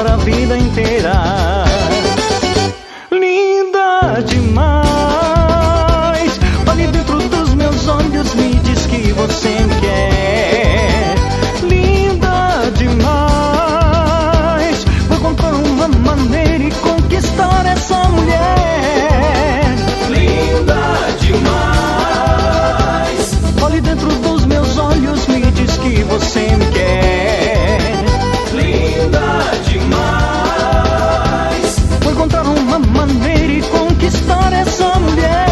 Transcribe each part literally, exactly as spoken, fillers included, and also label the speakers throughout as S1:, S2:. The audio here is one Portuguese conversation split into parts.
S1: para a vida inteira. Linda demais, olhe dentro dos meus olhos, me diz que você me quer. Linda demais, vou encontrar uma maneira e conquistar essa mulher. Linda demais, olhe dentro dos meus olhos, me diz que você me quer. Linda demais, vou encontrar uma maneira e conquistar essa mulher.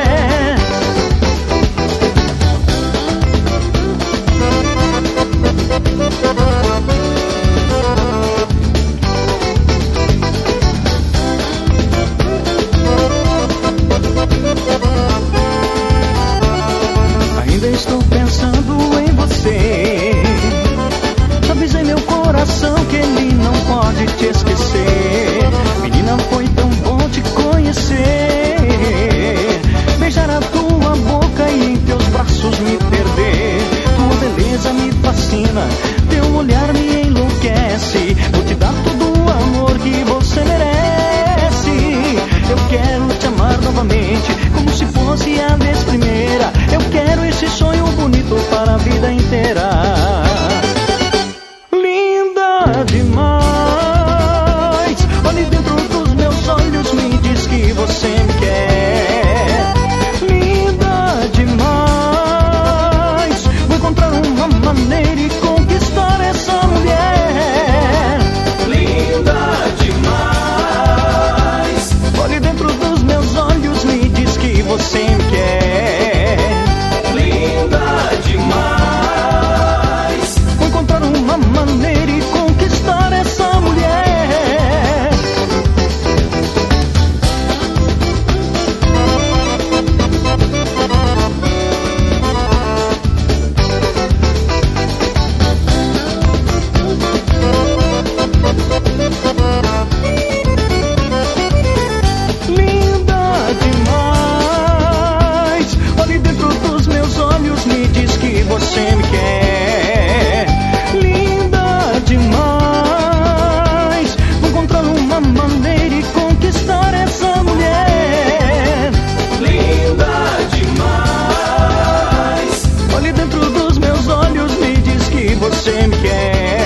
S1: Ainda estou pensando em você. Avisei meu coração que ele não pode te esquecer. Menina, foi tão bom te conhecer, beijar a tua boca e em teus braços me perder. Tua beleza me fascina, teu olhar me enlouquece. Vou te dar todo o amor que você merece. Eu quero te amar novamente, como se fosse a vez primeira. Eu quero esse sonho bonito para a vida inteira. Linda demais, olhe dentro dos meus olhos, me diz que você me quer. Linda demais, vou encontrar uma maneira e conquistar essa mulher. Linda demais, olhe dentro dos meus olhos, me diz que você me quer. Linda demais, vou encontrar uma maneira e conquistar essa mulher. Linda demais, olhe dentro dos meus olhos, me diz que você me quer. Linda demais, vou encontrar uma maneira e conquistar essa mulher. Linda demais, olhe dentro dos meus olhos, me diz que você me quer.